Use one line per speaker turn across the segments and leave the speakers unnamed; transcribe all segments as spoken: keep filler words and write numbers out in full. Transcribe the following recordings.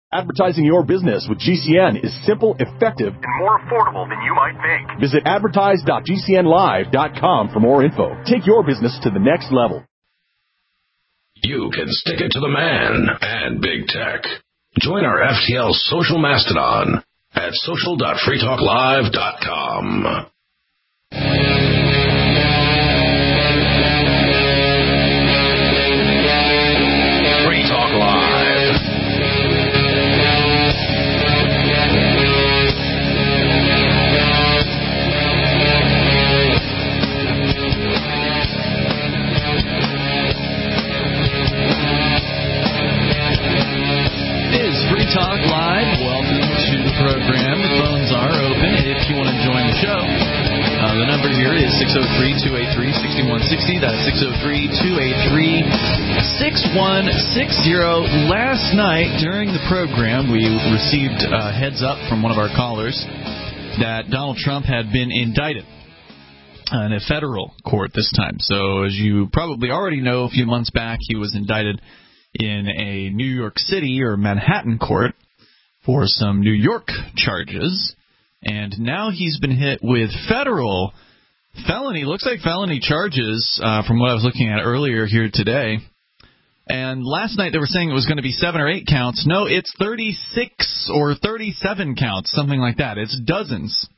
Advertising your business with G C N is simple, effective, and more affordable than you might think. Visit advertise dot g c n live dot com for more info. Take your business to the next level.
You can stick it to the man and big tech. Join our F T L social mastodon at social dot free talk live dot com. Free Talk Live.
Talk Live. Welcome to the program. The phones are open if you want to join the show. Uh, the number here is six oh three, two eight three, six one six oh. That's six oh three, two eight three, six one six oh. Last night during the program, we received a heads up from one of our callers that Donald Trump had been indicted in a federal court this time. So as you probably already know, a few months back, he was indicted in a New York City or Manhattan court for some New York charges, and now he's been hit with federal felony, looks like felony charges uh, from what I was looking at earlier here today. And last night they were saying it was going to be seven or eight counts. No, it's thirty-six or thirty-seven counts, something like that. It's dozens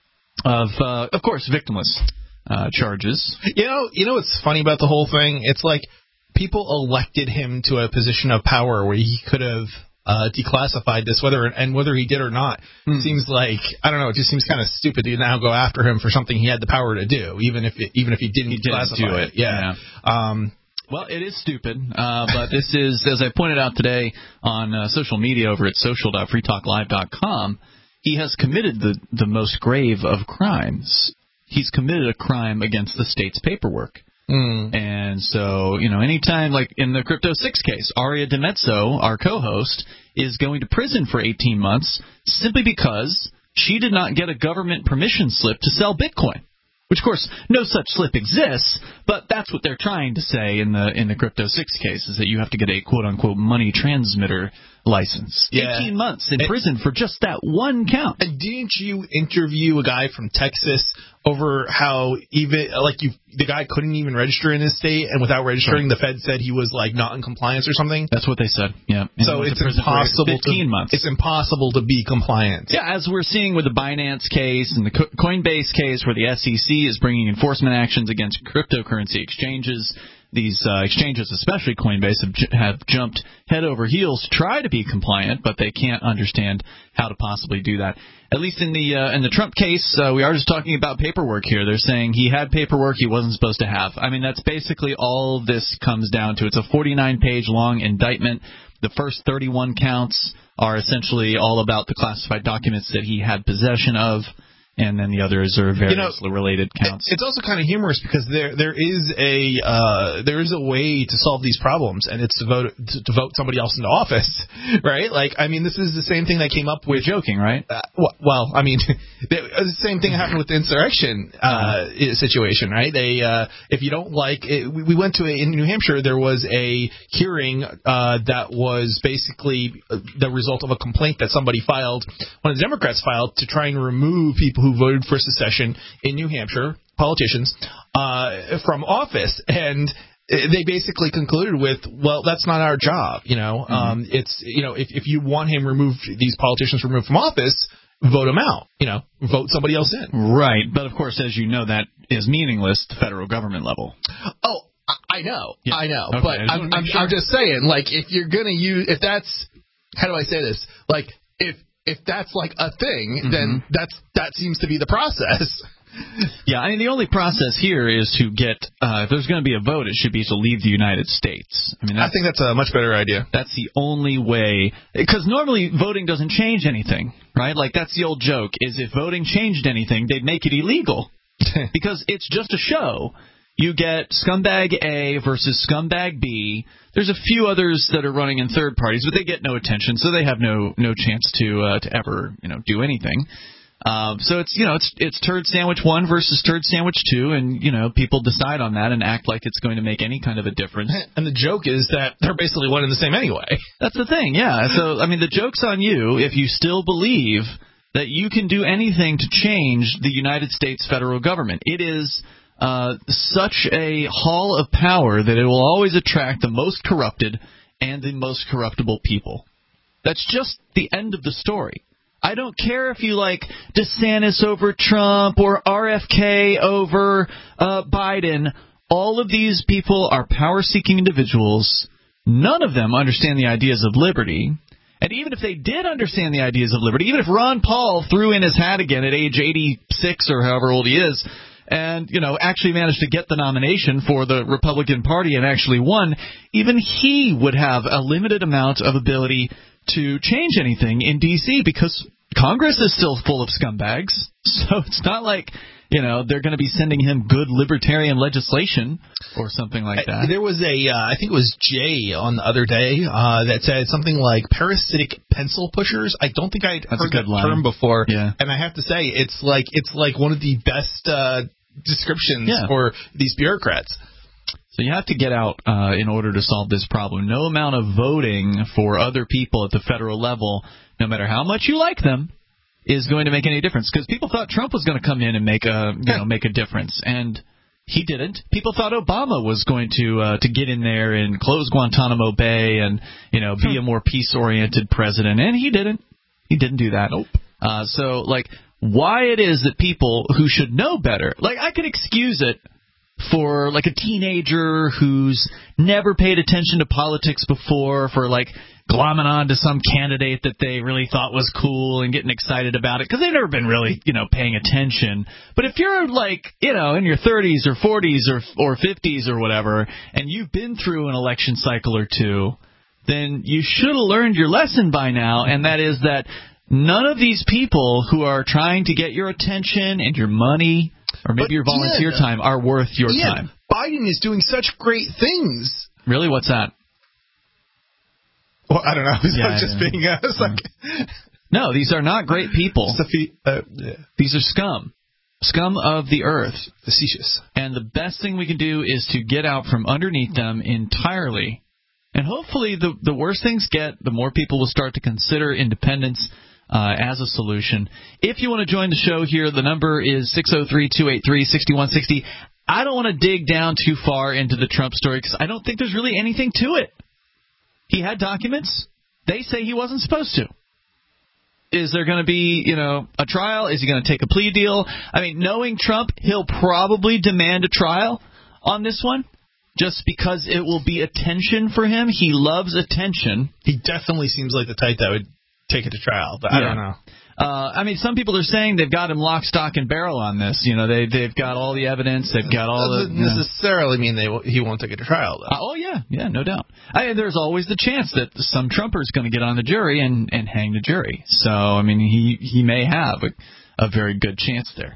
of, uh, of course, victimless uh, charges.
You know, you know what's funny about the whole thing? It's like people elected him to a position of power where he could have uh, declassified this, whether and whether he did or not. Hmm. Seems like, I don't know, it just seems kind of stupid to now go after him for something he had the power to do, even if it, even if he didn't
he
declassify
didn't do it.
it. Yeah. yeah. Um,
well, it is stupid, uh, but this is, as I pointed out today on uh, social media over at social dot free talk live dot com, he has committed the, the most grave of crimes. He's committed a crime against the state's paperwork. Mm. And so, you know, anytime, like in the Crypto six case, Aria DiMezzo, our co-host, is going to prison for eighteen months simply because she did not get a government permission slip to sell Bitcoin. Which, of course, no such slip exists, but that's what they're trying to say in the in the Crypto six case, is that you have to get a quote-unquote money transmitter license.
Yeah.
eighteen months in and, prison for just that one count.
And didn't you interview a guy from Texas over how even, like, you the guy couldn't even register in his state, and without registering, right. the Fed said he was, like, not in compliance or something?
That's what they said, yeah. And
so it's impossible
fifteen
to,
months.
It's impossible to be compliant.
Yeah, as we're seeing with the Binance case and the Coinbase case, where the S E C is bringing enforcement actions against cryptocurrency exchanges. These uh, exchanges, especially Coinbase, have, j- have jumped head over heels to try to be compliant, but they can't understand how to possibly do that. At least in the uh, in the Trump case, uh, we are just talking about paperwork here. They're saying he had paperwork he wasn't supposed to have. I mean, that's basically all this comes down to. It's a forty-nine page long indictment. The first thirty-one counts are essentially all about the classified documents that he had possession of. And then the others are various you know, related counts.
It's also kind of humorous because there there is a uh, there is a way to solve these problems, and it's to vote to, to vote somebody else into office, right? Like, I mean, this is the same thing that came up with.
You're joking, right?
Uh, well, I mean, the same thing happened with the insurrection uh, situation, right? They uh, if you don't like it, we went to a, in New Hampshire. There was a hearing uh, that was basically the result of a complaint that somebody filed, one of the Democrats filed, to try and remove people who voted for secession in New Hampshire, politicians, uh, from office. And they basically concluded with, well, that's not our job. You know, mm-hmm. um, it's, you know, if, if you want him removed, these politicians removed from office, vote them out, you know, vote somebody else in.
Right. But of course, as you know, that is meaningless at the federal government level.
Oh, I know. Yeah. I know.
Okay.
But
I
I'm, I'm, sure. I'm just saying, like, if you're going to use, if that's, how do I say this? Like, if, If that's like a thing, mm-hmm. then that's that seems to be the process.
Yeah, I mean, the only process here is to get, uh, if there's going to be a vote, it should be to leave the United States. I mean,
I think that's a much better idea.
That's the only way, because normally voting doesn't change anything, right? Like, that's the old joke, is if voting changed anything, they'd make it illegal, because it's just a show. You get Scumbag A versus Scumbag B. There's a few others that are running in third parties, but they get no attention, so they have no no chance to uh, to ever, you know, do anything. Um, so it's, you know, it's it's turd sandwich one versus turd sandwich two, and, you know, people decide on that and act like it's going to make any kind of a difference.
And the joke is that they're basically one and the same anyway.
That's the thing, yeah. So, I mean, the joke's on you if you still believe that you can do anything to change the United States federal government. It is uh, such a hall of power that it will always attract the most corrupted and the most corruptible people. That's just the end of the story. I don't care if you like DeSantis over Trump or R F K over uh, Biden. All of these people are power-seeking individuals. None of them understand the ideas of liberty. And even if they did understand the ideas of liberty, even if Ron Paul threw in his hat again at age eighty-six or however old he is, and, you know, actually managed to get the nomination for the Republican Party and actually won, even he would have a limited amount of ability to change anything in D C because Congress is still full of scumbags. So it's not like, you know, they're going to be sending him good libertarian legislation or something like that.
There was a, uh, I think it was Jay on the other day uh, that said something like parasitic pencil pushers. I don't think I'd
That's
heard that
line.
term before.
Yeah.
And I have to say, it's like it's like one of the best uh, descriptions
yeah.
for these bureaucrats.
So you have to get out uh, in order to solve this problem. No amount of voting for other people at the federal level, no matter how much you like them, is going to make any difference. Because people thought Trump was going to come in and make a you know make a difference, and he didn't. People thought Obama was going to uh, to get in there and close Guantanamo Bay and you know be a more peace-oriented president, and he didn't. He didn't do that.
Nope.
Uh, so like, why it is that people who should know better, like I could excuse it for like a teenager who's never paid attention to politics before, for like glomming on to some candidate that they really thought was cool and getting excited about it because they've never been really, you know, paying attention. But if you're like, you know, in your thirties or forties or or fifties or whatever, and you've been through an election cycle or two, then you should have learned your lesson by now, and that is that none of these people who are trying to get your attention and your money or maybe
but
your volunteer
Ian,
time are worth your
Ian,
time.
Biden is doing such great things.
Really? What's that?
Well, I don't know. It's
Yeah,
not just
yeah.
being uh, it's like,
No, these are not great people.
Sophie, uh, yeah.
These are scum. Scum of the earth.
Facetious.
And the best thing we can do is to get out from underneath them entirely. And hopefully the, the worse things get, the more people will start to consider independence uh, as a solution. If you want to join the show here, the number is six oh three, two eight three, six one six oh. I don't want to dig down too far into the Trump story because I don't think there's really anything to it. He had documents. They say he wasn't supposed to. Is there going to be, you know, a trial? Is he going to take a plea deal? I mean, knowing Trump, he'll probably demand a trial on this one just because it will be attention for him. He loves attention.
He definitely seems like the type that would take it to trial, but I
Yeah.
don't know.
Uh, I mean, some people are saying they've got him lock, stock, and barrel on this. You know, they, they've got all the evidence. They've got all the...
Doesn't
you know.
necessarily mean they will, he won't take it to trial, though.
Uh, oh, yeah. Yeah, no doubt. I mean, there's always the chance that some Trumper is going to get on the jury and, and hang the jury. So, I mean, he, he may have a, a very good chance there.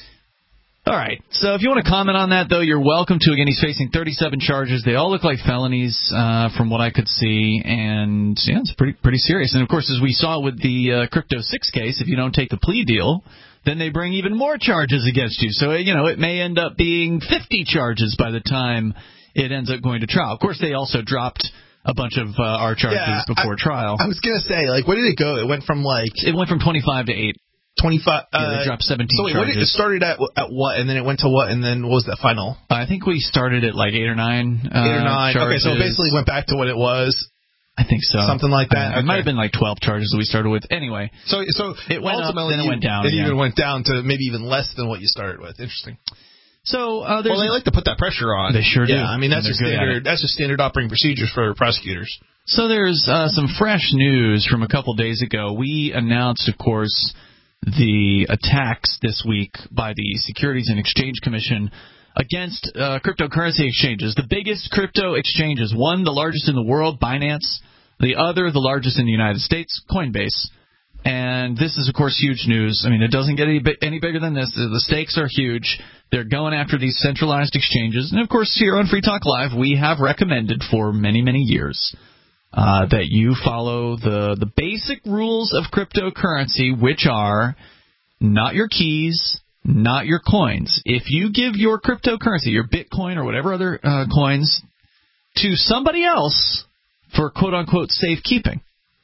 All right. So if you want to comment on that, though, you're welcome to. Again, he's facing thirty-seven charges. They all look like felonies uh, from what I could see. And, yeah, it's pretty pretty serious. And, of course, as we saw with the uh, Crypto six case, if you don't take the plea deal, then they bring even more charges against you. So, you know, it may end up being fifty charges by the time it ends up going to trial. Of course, they also dropped a bunch of uh, our charges
Yeah,
before
I,
trial.
I was going to say, like, what did it go? It went from, like...
It went from twenty-five to eight.
twenty-five.
Yeah,
Uh,
they dropped seventeen
so wait,
charges.
what did, it started at at what, and then it went to what, and then what was that final?
I think we started at like eight or nine. Uh,
Eight or nine.
Charges.
Okay, so it basically went back to what it was.
I think so.
Something like that.
Uh, It might
Okay.
have been like twelve charges that we started with. Anyway,
So so
It went up,
ultimately
then it
you-
went down
It
again.
even went down to maybe even less than what you started with. Interesting.
so uh, there's
Well, they like to put that pressure on.
They sure do.
Yeah, I mean that's
And
just
they're good at
standard. That's just standard operating procedures for prosecutors.
so there's uh, some fresh news from a couple days ago. We announced, of course, the attacks this week by the Securities and Exchange Commission against uh, cryptocurrency exchanges. The biggest crypto exchanges, one the largest in the world, Binance, the other the largest in the United States, Coinbase. And this is, of course, huge news. I mean, it doesn't get any, bi- any bigger than this. The stakes are huge. They're going after these centralized exchanges. And, of course, here on Free Talk Live, we have recommended for many, many years uh, that you follow the, the basic rules of cryptocurrency, which are not your keys, not your coins. If you give your cryptocurrency, your Bitcoin or whatever other uh, coins, to somebody else for quote-unquote safekeeping,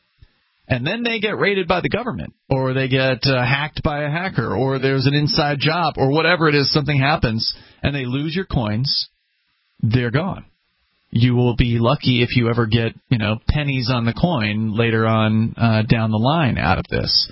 and then they get raided by the government, or they get uh, hacked by a hacker, or there's an inside job, or whatever it is, something happens, and they lose your coins, they're gone. You will be lucky if you ever get, you know, pennies on the coin later on uh, down the line out of this.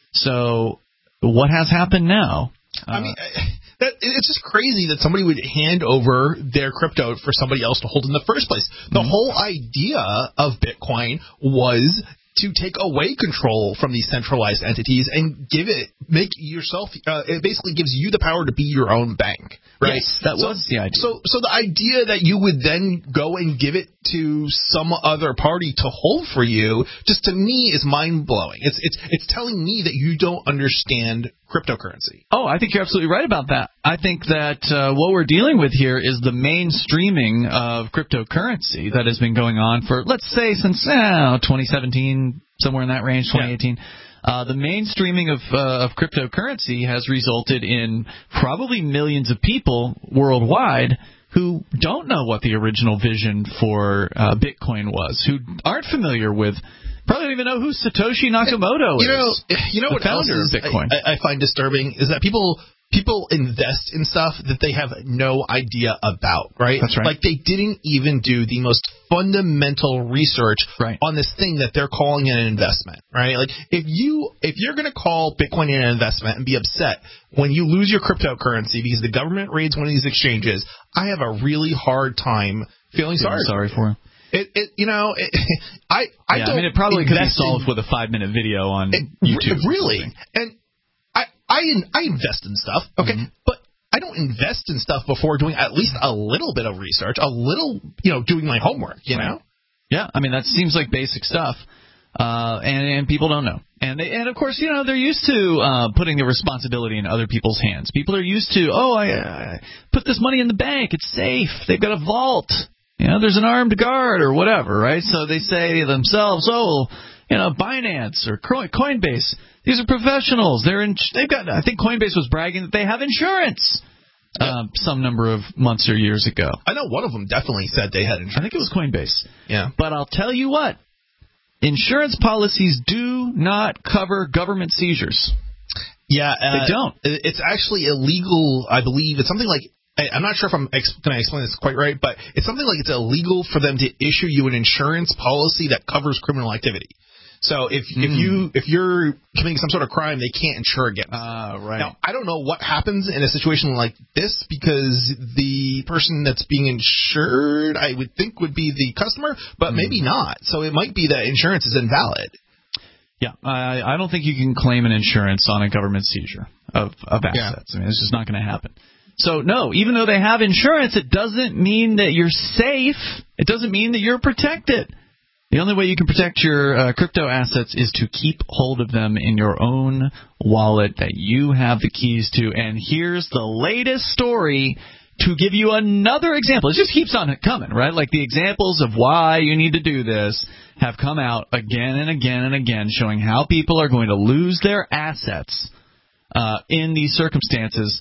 So what has happened now? Uh,
I mean, that, it's just crazy that somebody would hand over their crypto for somebody else to hold in the first place. The mm-hmm. whole idea of Bitcoin was to take away control from these centralized entities and give it, make yourself, uh, it basically gives you the power to be your own bank, right?
Yes, that
so,
was the idea.
So, so the idea that you would then go and give it to some other party to hold for you, just to me is mind-blowing. It's, it's, it's telling me that you don't understand cryptocurrency.
Oh, I think you're absolutely right about that. I think that uh, what we're dealing with here is the mainstreaming of cryptocurrency that has been going on for, let's say, since eh, twenty seventeen, somewhere in that range, twenty eighteen. Yeah. Uh, the mainstreaming of, uh, of cryptocurrency has resulted in probably millions of people worldwide who don't know what the original vision for uh, Bitcoin was, who aren't familiar with, probably don't even know who Satoshi Nakamoto
you know,
is.
You know
the
what
founder
else is
of Bitcoin.
I, I find disturbing is that people people invest in stuff that they have no idea about, right?
That's right.
Like they didn't even do the most fundamental research
right.
on this thing that they're calling an investment, right? Like if you if you're going to call Bitcoin an investment and be upset when you lose your cryptocurrency because the government raids one of these exchanges, I have a really hard time feeling sorry.
Sorry for him.
It, it, you know, it, I, I
yeah,
don't.
I mean, it probably could be solved
in,
with a five-minute video on
it,
YouTube.
Really, and I, I, I invest in stuff, okay, mm-hmm. but I don't invest in stuff before doing at least a little bit of research, a little, you know, doing my homework, you right. know.
Yeah, I mean that seems like basic stuff, uh, and and people don't know, and they, and of course, you know, they're used to uh, putting the responsibility in other people's hands. People are used to, oh, I, I put this money in the bank, it's safe. They've got a vault. You know, there's an armed guard or whatever, right? So they say to themselves, oh, you know, Binance or Coinbase, these are professionals. They're in, they've got, I think Coinbase was bragging that they have insurance yep. um, some number of months or years ago.
I know one of them definitely said they had insurance.
I think it was Coinbase.
Yeah.
But I'll tell you what, insurance policies do not cover government seizures.
Yeah. Uh,
they don't.
It's actually illegal, I believe. It's something like, I'm not sure if I'm ex- going to explain this quite right, but it's something like it's illegal for them to issue you an insurance policy that covers criminal activity. So if mm. if you if you're committing some sort of crime, they can't insure against.
Ah, uh, right.
Now, I don't know what happens in a situation like this because the person that's being insured, I would think, would be the customer, but mm. maybe not. So it might be that insurance is invalid.
Yeah, I, I don't think you can claim an insurance on a government seizure of, of assets. Yeah. I mean, it's just not going to happen. So, no, even though they have insurance, it doesn't mean that you're safe. It doesn't mean that you're protected. The only way you can protect your uh, crypto assets is to keep hold of them in your own wallet that you have the keys to. And here's the latest story to give you another example. It just keeps on coming, right? Like the examples of why you need to do this have come out again and again and again, showing how people are going to lose their assets uh, in these circumstances.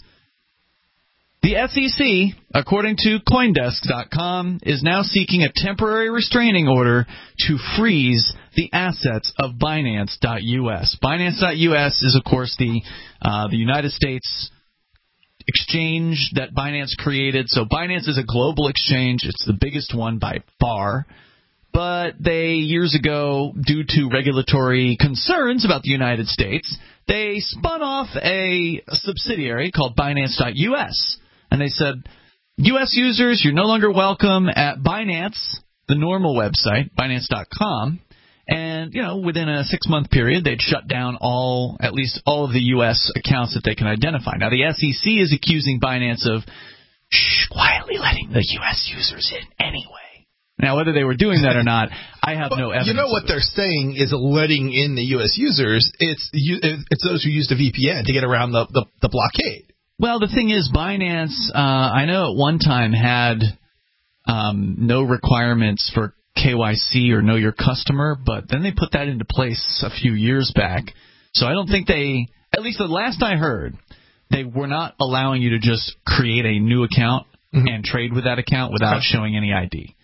The S E C, according to Coindesk dot com, is now seeking a temporary restraining order to freeze the assets of Binance dot U S. Binance dot U S is, of course, the uh, the United States exchange that Binance created. So Binance is a global exchange. It's the biggest one by far. But they, years ago, due to regulatory concerns about the United States, they spun off a, a subsidiary called Binance dot U S. And they said, U S users, you're no longer welcome at Binance, the normal website, Binance dot com. And, you know, within a six-month period, they'd shut down all, at least all of the U S accounts that they can identify. Now, the S E C is accusing Binance of shh, quietly letting the U S users in anyway. Now, whether they were doing that or not, I have no evidence.
You know what they're saying is letting in the U S users. It's it's those who use the V P N to get around the, the, the blockade.
Well, the thing is, Binance, uh, I know at one time had um, no requirements for K Y C or know your customer, but then they put that into place a few years back. So I don't think they at least the last I heard, they were not allowing you to just create a new account mm-hmm. and trade with that account without okay. showing any I D.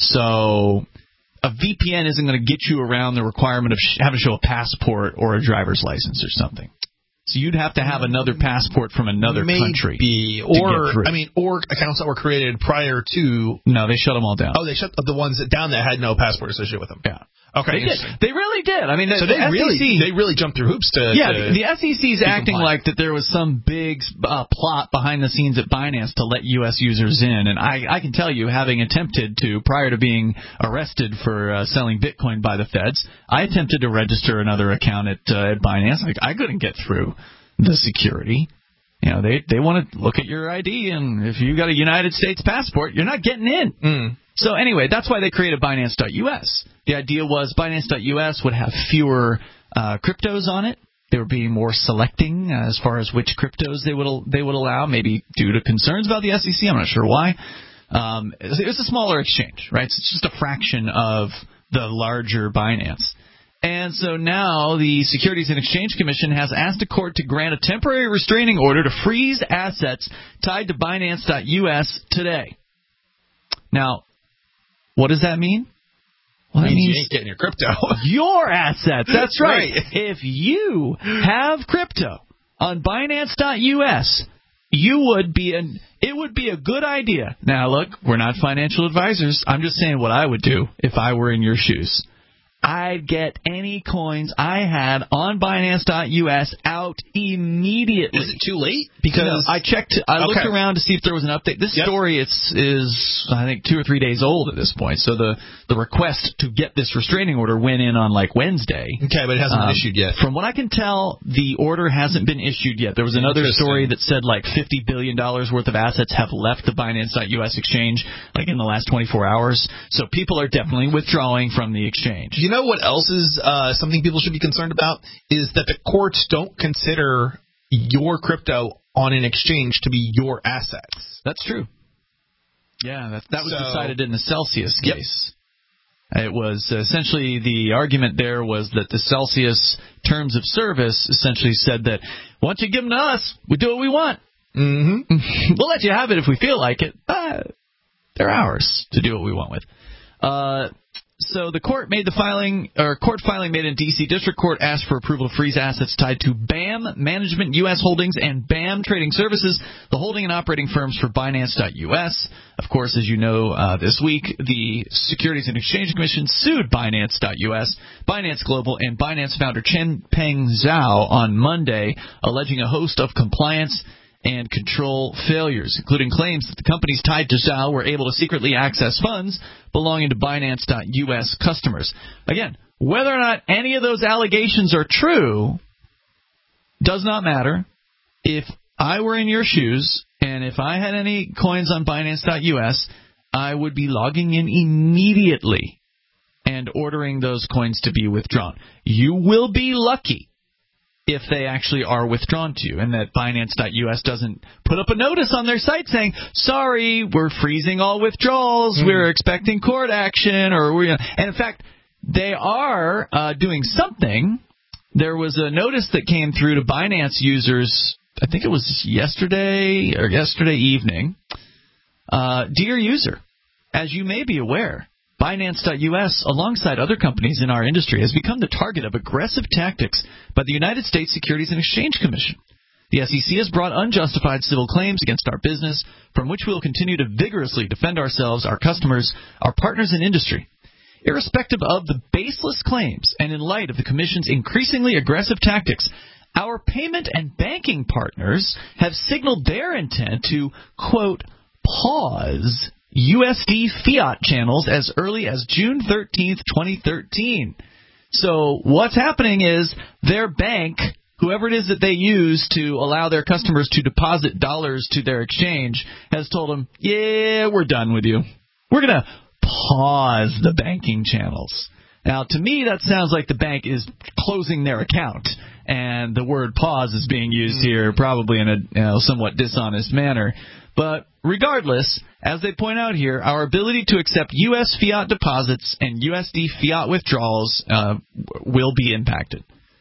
So a V P N isn't going to get you around the requirement of sh- having to show a passport or a driver's license or something. So you'd have to have another passport from another
Maybe.
country.
Or, I mean, or accounts that were created prior to...
No, they shut them all down.
Oh, they shut the ones that down that had no passport associated with them.
Yeah.
Okay.
They did. They really did. I mean,
so
the
they
S E C,
really they really jumped through hoops to.
Yeah,
to
the S E C is acting
compliant.
like that there was some big uh, plot behind the scenes at Binance to let U S users in, and I, I can tell you, having attempted to prior to being arrested for uh, selling Bitcoin by the feds, I attempted to register another account at, uh, at Binance. Like, I couldn't get through the security. You know, they they want to look at your I D, and if you got a United States passport, you're not getting in.
Mm.
So anyway, that's why they created Binance dot U S. The idea was Binance dot U S would have fewer uh, cryptos on it. They were being more selecting as far as which cryptos they would they would allow, maybe due to concerns about the S E C. I'm not sure why. Um, it was a smaller exchange, right? So it's just a fraction of the larger Binance. And so now the Securities and Exchange Commission has asked a court to grant a temporary restraining order to freeze assets tied to Binance dot U S today. Now, what does that mean? Well, that
means
means
you ain't getting your crypto.
Your assets. That's right.
right.
If you have crypto on Binance dot U S, you would be an it would be a good idea. Now, look, we're not financial advisors. I'm just saying what I would do if I were in your shoes. I'd get any coins I had on Binance dot U S out immediately.
Is it too late?
Because no. I checked, I okay. looked around to see if there was an update. This
yep.
story it's, is, I think, two or three days old at this point. So the, the request to get this restraining order went in on, like, Wednesday.
Okay, but it hasn't
um,
been issued yet.
From what I can tell, the order hasn't been issued yet. There was another story that said, like, fifty billion dollars worth of assets have left the Binance dot U S exchange, like, in the last twenty-four hours. So people are definitely withdrawing from the exchange.
You know what else is uh, something people should be concerned about is that the courts don't consider your crypto on an exchange to be your assets.
That's true. Yeah, that, that was
so,
decided in the Celsius
yep.
case. It was essentially the argument there was that the Celsius terms of service essentially said that once you give them to us, we do what we want.
Mm-hmm.
We'll let you have it if we feel like it. But they're ours to do what we want with. Uh, so the court made the filing, or court filing made in D C District Court asked for approval to freeze assets tied to B A M Management U S Holdings and B A M Trading Services, the holding and operating firms for Binance dot U S. Of course, as you know, uh, this week, the Securities and Exchange Commission sued Binance dot U S, Binance Global, and Binance founder Changpeng Zhao on Monday, alleging a host of compliance and control failures, including claims that the companies tied to Zhao were able to secretly access funds belonging to Binance dot U S customers. Again, whether or not any of those allegations are true does not matter. If I were in your shoes and if I had any coins on Binance dot U S, I would be logging in immediately and ordering those coins to be withdrawn. You will be lucky if they actually are withdrawn to you, and that Binance dot U S doesn't put up a notice on their site saying, sorry, we're freezing all withdrawals, mm. we're expecting court action, or we. And in fact, they are uh, doing something. There was a notice that came through to Binance users, I think it was yesterday or yesterday evening. Uh, dear user, as you may be aware, Binance dot U S, alongside other companies in our industry, has become the target of aggressive tactics by the United States Securities and Exchange Commission. The S E C has brought unjustified civil claims against our business, from which we will continue to vigorously defend ourselves, our customers, our partners in industry. Irrespective of the baseless claims, and in light of the Commission's increasingly aggressive tactics, our payment and banking partners have signaled their intent to, quote, pause U S D fiat channels as early as June thirteenth, twenty thirteen. So what's happening is their bank, whoever it is that they use to allow their customers to deposit dollars to their exchange, has told them, yeah, we're done with you. We're going to pause the banking channels. Now, to me, that sounds like the bank is closing their account, and the word pause is being used here probably in a you know, somewhat dishonest manner. But regardless, as they point out here, our ability to accept U S fiat deposits and U S D fiat withdrawals uh, will be impacted.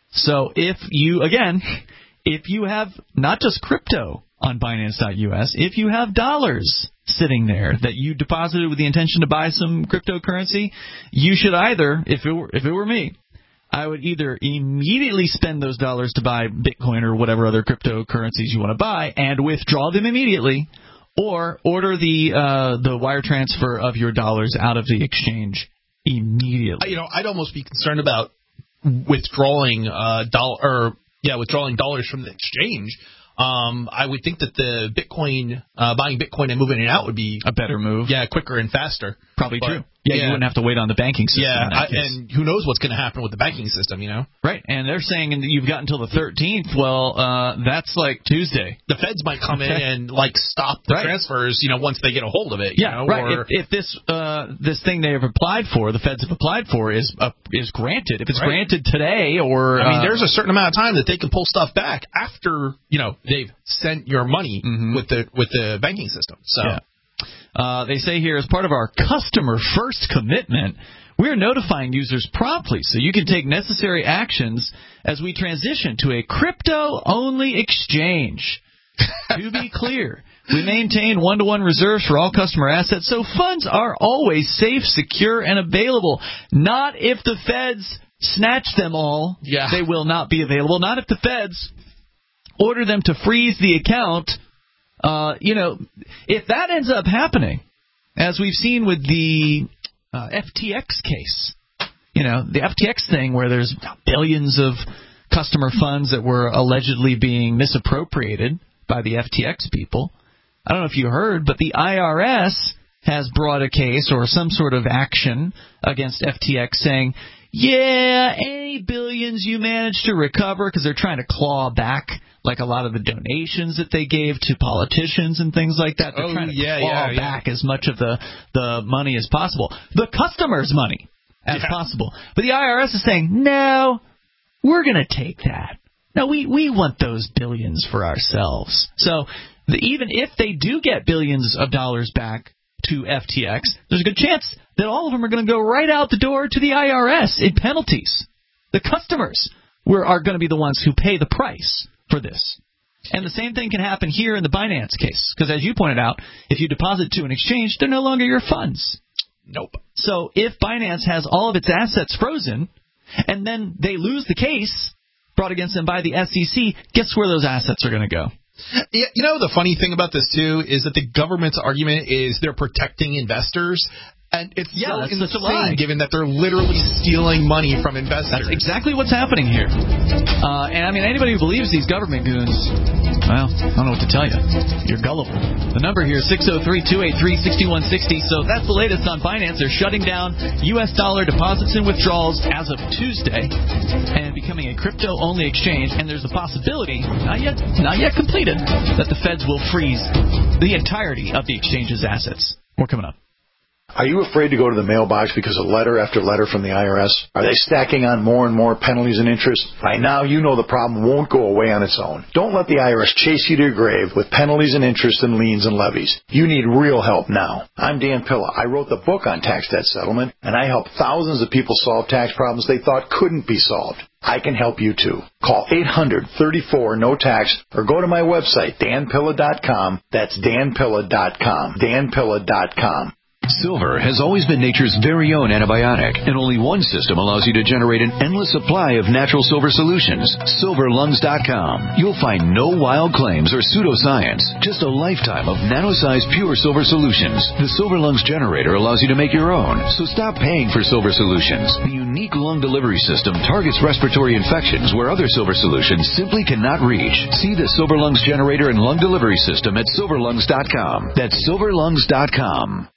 So if you, again, if you have not just crypto on Binance dot U S, if you have dollars sitting there that you deposited with the intention to buy some cryptocurrency, you should either, if it were, if it were me, I would either immediately spend those dollars to buy Bitcoin or whatever other cryptocurrencies you want to buy and withdraw them immediately, or order the uh, the wire transfer of your dollars out of the exchange immediately.
You know, I'd almost be concerned about withdrawing uh, dollar or yeah, withdrawing dollars from the exchange. Um, I would think that the Bitcoin, uh, buying Bitcoin and moving it out would be
a better move.
Yeah, quicker and faster.
Probably
but,
true. Yeah, yeah, you wouldn't have to wait on the banking system.
Yeah, I, and who knows what's going to happen with the banking system, you know?
Right, and they're saying that you've got until the thirteenth. Well, uh, that's like Tuesday.
The feds might come in and like stop the right. transfers, you know, once they get a hold of it.
Yeah,
you know,
right.
Or,
if, if this uh, this thing they have applied for, the feds have applied for, is uh, is granted. If it's right. granted today, or
I mean,
uh,
there's a certain amount of time that they can pull stuff back after you know they've sent your money mm-hmm. with the with the banking system. So.
Yeah. Uh, they say here, as part of our customer-first commitment, we're notifying users promptly so you can take necessary actions as we transition to a crypto-only exchange. To be clear, we maintain one-to-one reserves for all customer assets, so funds are always safe, secure, and available. Not if the feds snatch them all.
Yeah.
They will not be available. Not if the feds order them to freeze the account. Uh, you know, if that ends up happening, as we've seen with the uh, F T X case, you know, the F T X thing where there's billions of customer funds that were allegedly being misappropriated by the F T X people. I don't know if you heard, but the I R S has brought a case or some sort of action against F T X saying, yeah, any billions you manage to recover, because they're trying to claw back like a lot of the donations that they gave to politicians and things like that. They're
oh,
trying to
yeah,
claw
yeah,
back
yeah.
as much of the, the money as possible. The customer's money as
yeah. possible.
But the I R S is saying, no, we're going to take that. No, we, we want those billions for ourselves. So the, even if they do get billions of dollars back to F T X, there's a good chance that all of them are going to go right out the door to the I R S in penalties. The customers were, are going to be the ones who pay the price for this. And the same thing can happen here in the Binance case, because as you pointed out, if you deposit to an exchange, they're no longer your funds.
Nope.
So if Binance has all of its assets frozen, and then they lose the case brought against them by the S E C, guess where those assets are going to go?
Yeah, you know, the funny thing about this, too, is that the government's argument is they're protecting investors. And it's
yeah,
so
insane,
given that they're literally stealing money from investors.
That's exactly what's happening here. Uh, and, I mean, anybody who believes these government goons, well, I don't know what to tell you. You're gullible. The number here is six oh three, two eight three, six one six oh. So that's the latest on Binance. They're shutting down U S dollar deposits and withdrawals as of Tuesday and becoming a crypto-only exchange. And there's a possibility, not yet, not yet completed, that the feds will freeze the entirety of the exchange's assets. More coming up.
Are you afraid to go to the mailbox because of letter after letter from the I R S? Are they stacking on more and more penalties and interest? By now, you know the problem won't go away on its own. Don't let the I R S chase you to your grave with penalties and interest and liens and levies. You need real help now. I'm Dan Pilla. I wrote the book on tax debt settlement, and I help thousands of people solve tax problems they thought couldn't be solved. I can help you too. Call eight hundred, thirty-four, no tax or go to my website, dan pilla dot com. That's dan pilla dot com. dan pilla dot com.
Silver has always been nature's very own antibiotic, and only one system allows you to generate an endless supply of natural silver solutions. silver lungs dot com. You'll find no wild claims or pseudoscience, just a lifetime of nano-sized pure silver solutions. The Silver Lungs generator allows you to make your own, so stop paying for silver solutions. The unique lung delivery system targets respiratory infections where other silver solutions simply cannot reach. See the Silver Lungs generator and lung delivery system at silver lungs dot com. That's silver lungs dot com.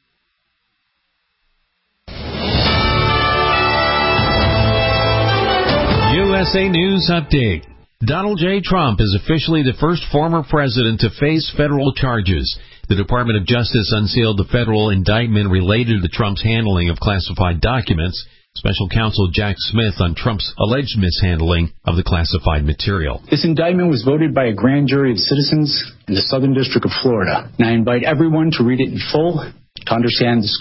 U S A News Update. Donald J. Trump is officially the first former president to face federal charges. The Department of Justice unsealed the federal indictment related to Trump's handling of classified documents. Special counsel Jack Smith on Trump's alleged mishandling of the classified material.
This indictment was voted by a grand jury of citizens in the Southern District of Florida. And I invite everyone to read it in full, to understand the scope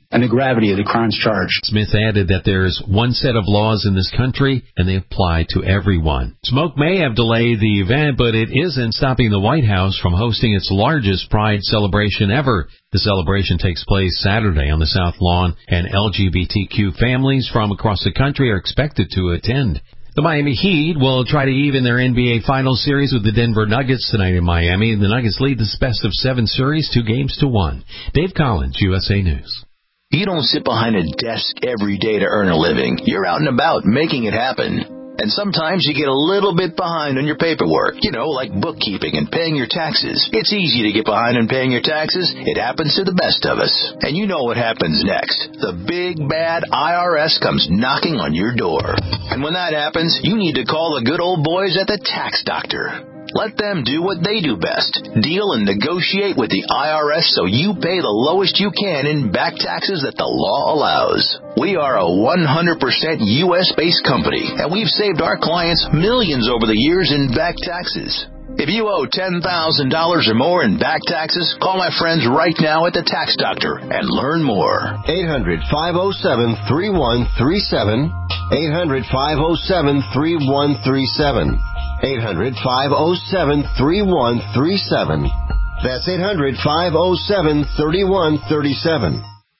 and the gravity of the crimes charged.
Smith added that there's one set of laws in this country, and they apply to everyone. Smoke may have delayed the event, but it isn't stopping the White House from hosting its largest Pride celebration ever. The celebration takes place Saturday on the South Lawn, and L G B T Q families from across the country are expected to attend. The Miami Heat will try to even their N B A Finals series with the Denver Nuggets tonight in Miami. The Nuggets lead this best of seven series, two games to one. Dave Collins, U S A News.
You don't sit behind a desk every day to earn a living. You're out and about making it happen. And sometimes you get a little bit behind on your paperwork, you know, like bookkeeping and paying your taxes. It's easy to get behind on paying your taxes. It happens to the best of us. And you know what happens next. The big, bad I R S comes knocking on your door. And when that happens, you need to call the good old boys at the Tax Doctor. Let them do what they do best. Deal and negotiate with the I R S so you pay the lowest you can in back taxes that the law allows. We are a one hundred percent U S-based company, and we've saved our clients millions over the years in back taxes. If you owe ten thousand dollars or more in back taxes, call my friends right now at the Tax Doctor and learn more.
eight hundred, five oh seven, three one three seven. eight hundred, five oh seven, three one three seven. eight hundred, five oh seven, three one three seven. That's eight hundred, five oh seven, three one three seven.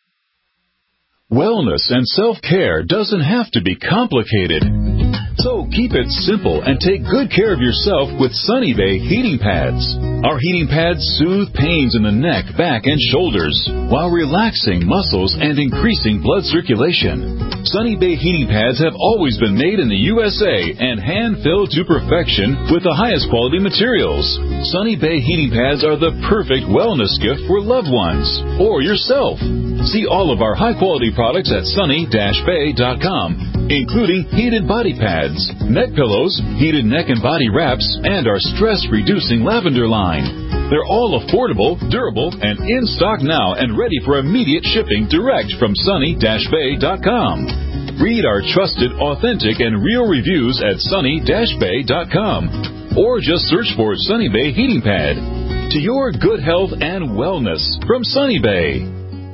Wellness and self-care doesn't have to be complicated. So keep it simple and take good care of yourself with Sunny Bay heating pads. Our heating pads soothe pains in the neck, back, and shoulders while relaxing muscles and increasing blood circulation. Sunny Bay heating pads have always been made in the U S A and hand-filled to perfection with the highest quality materials. Sunny Bay heating pads are the perfect wellness gift for loved ones or yourself. See all of our high-quality products at sunny dash bay dot com, including heated body pads, neck pillows, heated neck and body wraps, and our stress-reducing lavender line. They're all affordable, durable, and in stock now and ready for immediate shipping direct from sunny dash bay dot com. Read our trusted, authentic, and real reviews at sunny dash bay dot com or just search for Sunny Bay Heating Pad. To your good health and wellness from Sunny Bay.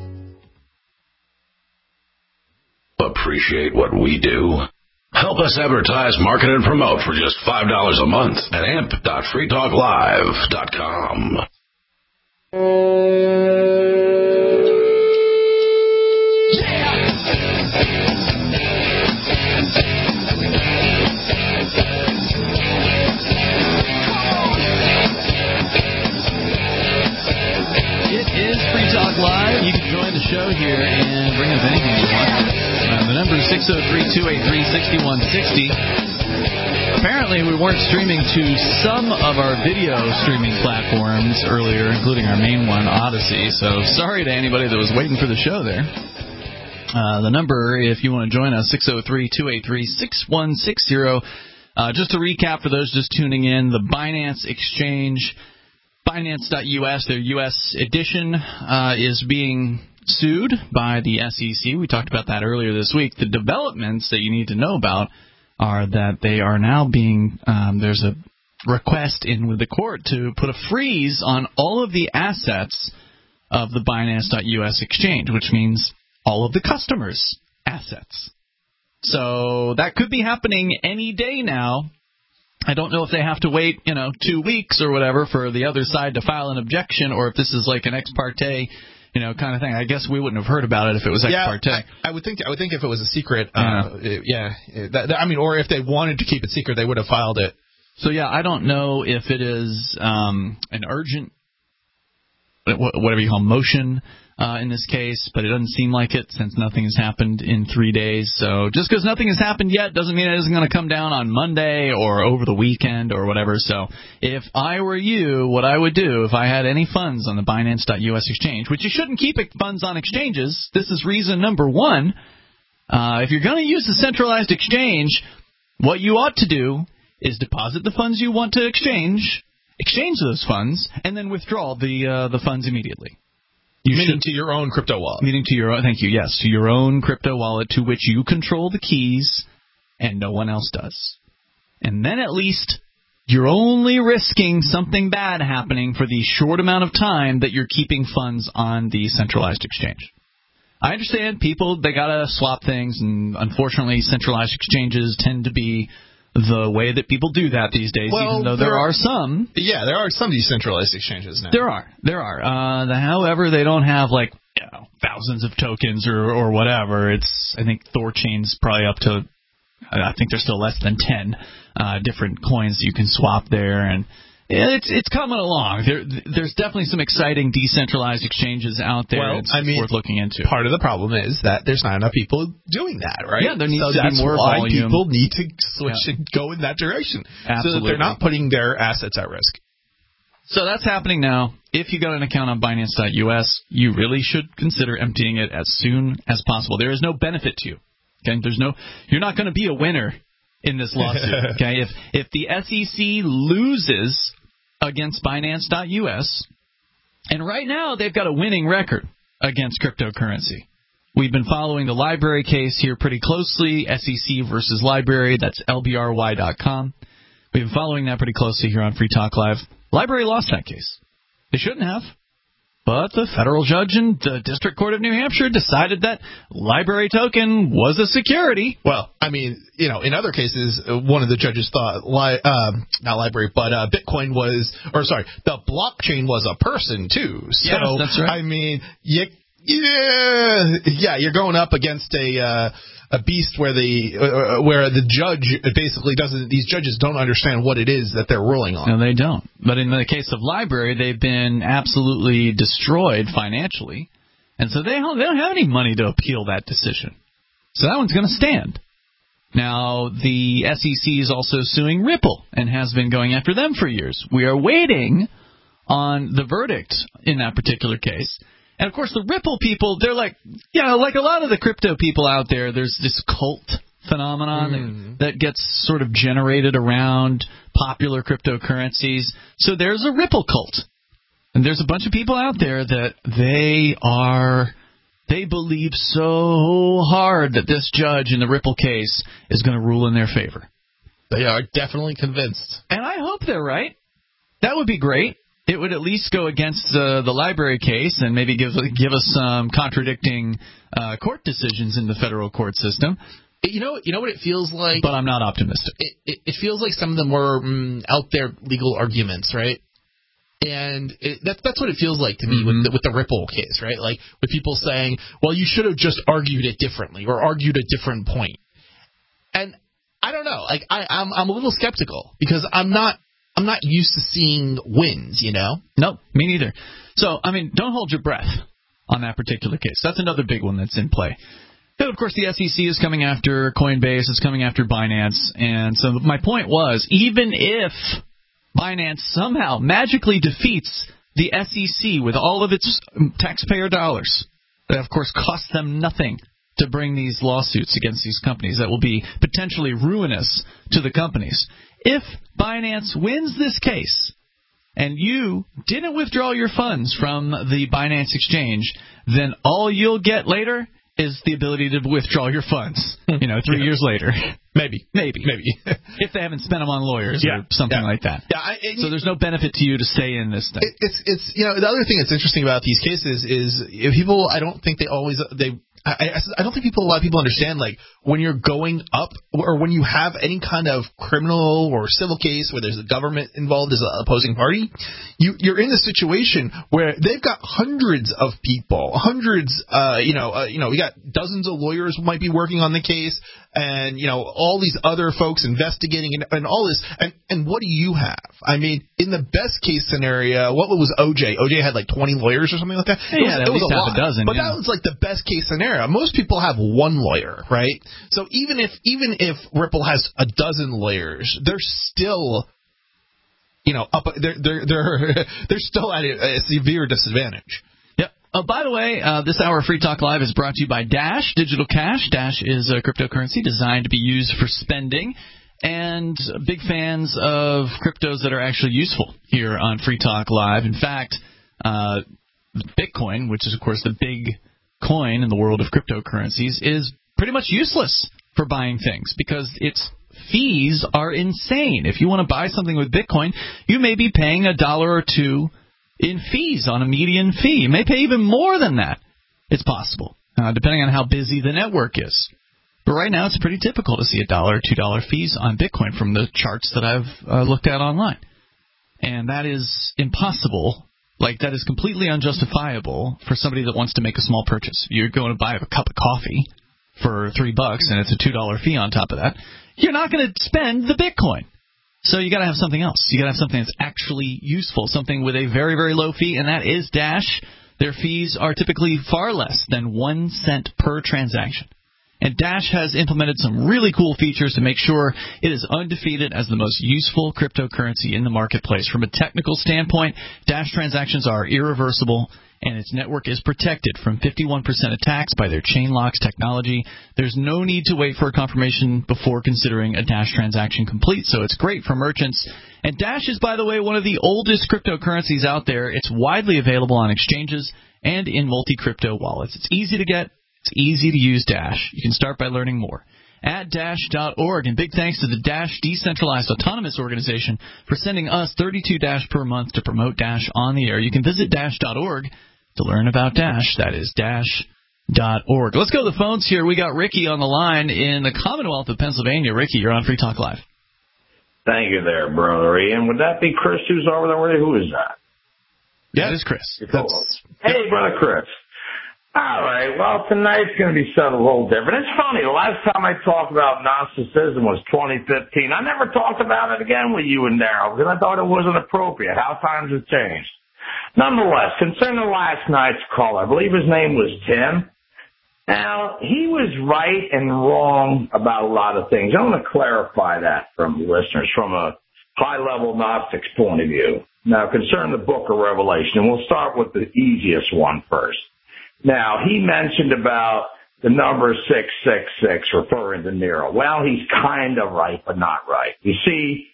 Appreciate what we do? Help us advertise, market, and promote for just five dollars a month at amp dot free talk live dot com.
It is Free Talk Live. You can join the show here and bring up anything you want. Uh, the number is six oh three, two eight three, six one six oh. Apparently, we weren't streaming to some of our video streaming platforms earlier, including our main one, Odyssey. So sorry to anybody that was waiting for the show there. Uh, the number, if you want to join us, six oh three, two eight three, six one six oh. Uh, just to recap for those just tuning in, the Binance Exchange, Binance dot U S, their U S edition, uh, is being sued by the S E C. We talked about that earlier this week. The developments that you need to know about are that they are now being, um, there's a request in with the court to put a freeze on all of the assets of the Binance dot U S exchange, which means all of the customers' assets. So that could be happening any day now. I don't know if they have to wait, you know, two weeks or whatever for the other side to file an objection, or if this is like an ex parte, you know, kind of thing. I guess we wouldn't have heard about it if it was ex parte.
Yeah, I, I would think. I would think if it was a secret, uh, yeah. yeah that, that, I mean, or if they wanted to keep it secret, they would have filed it.
So yeah, I don't know if it is um, an urgent, whatever you call motion uh, in this case, but it doesn't seem like it since nothing has happened in three days. So just because nothing has happened yet doesn't mean it isn't going to come down on Monday or over the weekend or whatever. So if I were you, what I would do if I had any funds on the Binance dot U S exchange, which you shouldn't keep funds on exchanges, this is reason number one. Uh, if you're going to use the centralized exchange, what you ought to do is deposit the funds you want to exchange, exchange those funds, and then withdraw the uh, the funds immediately.
You meaning should, to your own crypto wallet.
Meaning to your own, thank you, yes, to your own crypto wallet to which you control the keys and no one else does. And then at least you're only risking something bad happening for the short amount of time that you're keeping funds on the centralized exchange. I understand people, they got to swap things, and unfortunately centralized exchanges tend to be the way that people do that these days,
well,
even though there, there are, are some.
Yeah, there are some decentralized exchanges now.
There are. There are. Uh, the, however, they don't have, like, you know, thousands of tokens or, or whatever. It's, I think Thorchain's probably up to, I think there's still less than ten uh, different coins that you can swap there, and it's it's coming along. There, there's definitely some exciting decentralized exchanges out there.
Well,
it's,
I mean,
worth looking into.
Part of the problem is that there's not enough people doing that, right?
Yeah, there needs
so
to
that's
be more
why
volume.
People need to switch
yeah.
and go in that direction,
Absolutely.
so that they're not putting their assets at risk.
So that's happening now. If you got an account on Binance dot U S, you really should consider emptying it as soon as possible. There is no benefit to you. Okay, there's no. You're not going to be a winner in this lawsuit. Okay, if if the S E C loses against Binance dot U S, and right now they've got a winning record against cryptocurrency. We've been following the LBRY case here pretty closely, S E C versus LBRY, that's L B R Y dot com. We've been following that pretty closely here on Free Talk Live. LBRY lost that case. They shouldn't have. But the federal judge in the District Court of New Hampshire decided that LBRY token was a security.
Well, I mean, you know, in other cases, one of the judges thought, li- um, not LBRY, but uh, Bitcoin was, or sorry, the blockchain was a person too. So,
yes, that's right.
I mean, you, yeah, yeah, you're going up against a uh, a beast where the uh, where the judge basically doesn't. These judges don't understand what it is that they're ruling on.
No, they don't. But in the case of LBRY, they've been absolutely destroyed financially, and so they don't, they don't have any money to appeal that decision. So that one's going to stand. Now, the S E C is also suing Ripple and has been going after them for years. We are waiting on the verdict in that particular case. And, of course, the Ripple people, they're like, you know, like a lot of the crypto people out there, there's this cult phenomenon mm. that, that gets sort of generated around popular cryptocurrencies. So there's a Ripple cult. And there's a bunch of people out there that they are, they believe so hard that this judge in the Ripple case is going to rule in their favor.
They are definitely convinced.
And I hope they're right. That would be great. It would at least go against uh, the LBRY case and maybe give give us some contradicting uh, court decisions in the federal court system.
You know, you know what it feels like?
But I'm not optimistic.
It, it, it feels like some of the more um, out there legal arguments, right? And it, that, that's what it feels like to me mm-hmm. with the, with the Ripple case, right? Like with people saying, well, you should have just argued it differently or argued a different point. And I don't know. Like I, I'm I'm a little skeptical because I'm not. I'm not used to seeing wins, you know?
No, me neither. So, I mean, don't hold your breath on that particular case. That's another big one that's in play. Then, of course, the S E C is coming after Coinbase, it's coming after Binance. And so my point was, even if Binance somehow magically defeats the S E C with all of its taxpayer dollars, that, of course, cost them nothing to bring these lawsuits against these companies that will be potentially ruinous to the companies. If Binance wins this case and you didn't withdraw your funds from the Binance exchange, then all you'll get later is the ability to withdraw your funds, you know, three yeah. years later.
Maybe.
Maybe.
Maybe.
If they haven't spent them on lawyers
yeah.
or something
yeah.
like that.
Yeah, I, it,
so there's no benefit to you to stay in this thing.
It, it's, it's, you know, the other thing that's interesting about these cases is if people, I don't think they always, they, I, I don't think people, a lot of people understand, like, when you're going up or when you have any kind of criminal or civil case where there's a government involved as an opposing party, you, you're in a situation where they've got hundreds of people, hundreds, uh, you know, uh, you know, we got dozens of lawyers who might be working on the case and, you know, all these other folks investigating and, and all this. And, and what do you have? I mean, in the best case scenario, what was O J? O J had like twenty lawyers or something like that.
Yeah,
it was,
at
it was
least
a
half
lot.
a dozen.
But
yeah.
that was like the best case scenario. Most people have one lawyer, right? So even if even if Ripple has a dozen lawyers, they're still, you know, up. They're they're they're they're still at a, a severe disadvantage.
Yep. Uh, by the way, uh, this hour of Free Talk Live is brought to you by Dash Digital Cash. Dash is a cryptocurrency designed to be used for spending, and big fans of cryptos that are actually useful here on Free Talk Live. In fact, uh, Bitcoin, which is of course the big coin in the world of cryptocurrencies, is pretty much useless for buying things because its fees are insane. If you want to buy something with Bitcoin, you may be paying a dollar or two in fees on a median fee. You may pay even more than that. It's possible. uh, depending on how busy the network is. But right now, it's pretty typical to see a dollar, two dollar fees on Bitcoin from the charts that I've uh, looked at online, and that is impossible. Like, that is completely unjustifiable for somebody that wants to make a small purchase. You're going to buy a cup of coffee for three bucks, and it's a two dollar fee on top of that. You're not going to spend the Bitcoin. So you got to have something else. You got to have something that's actually useful, something with a very, very low fee, and that is Dash. Their fees are typically far less than one cent per transaction. And Dash has implemented some really cool features to make sure it is undefeated as the most useful cryptocurrency in the marketplace. From a technical standpoint, Dash transactions are irreversible, and its network is protected from fifty-one percent attacks by their Chainlocks technology. There's no need to wait for a confirmation before considering a Dash transaction complete, so it's great for merchants. And Dash is, by the way, one of the oldest cryptocurrencies out there. It's widely available on exchanges and in multi-crypto wallets. It's easy to get. It's easy to use Dash. You can start by learning more at dash dot org. And big thanks to the Dash Decentralized Autonomous Organization for sending us thirty-two Dash per month to promote Dash on the air. You can visit dash dot org to learn about Dash. That is dash dot org. Let's go to the phones here. We got Ricky on the line in the Commonwealth of Pennsylvania. Ricky, you're on Free Talk Live.
Thank you there, brother Ian. Would that be Chris who's over there? Who is that?
Yeah, it is Chris.
That's... Hey, brother Chris. All right, well, tonight's going to be something a little different. It's funny, the last time I talked about Gnosticism was twenty fifteen. I never talked about it again with you and Daryl because I thought it wasn't appropriate. How times have changed. Nonetheless, concerning last night's caller, I believe his name was Tim. Now, he was right and wrong about a lot of things. I want to clarify that from listeners from a high-level Gnostic's point of view. Now, concerning the Book of Revelation, and we'll start with the easiest one first. Now, he mentioned about the number six six six referring to Nero. Well, he's kind of right, but not right. You see,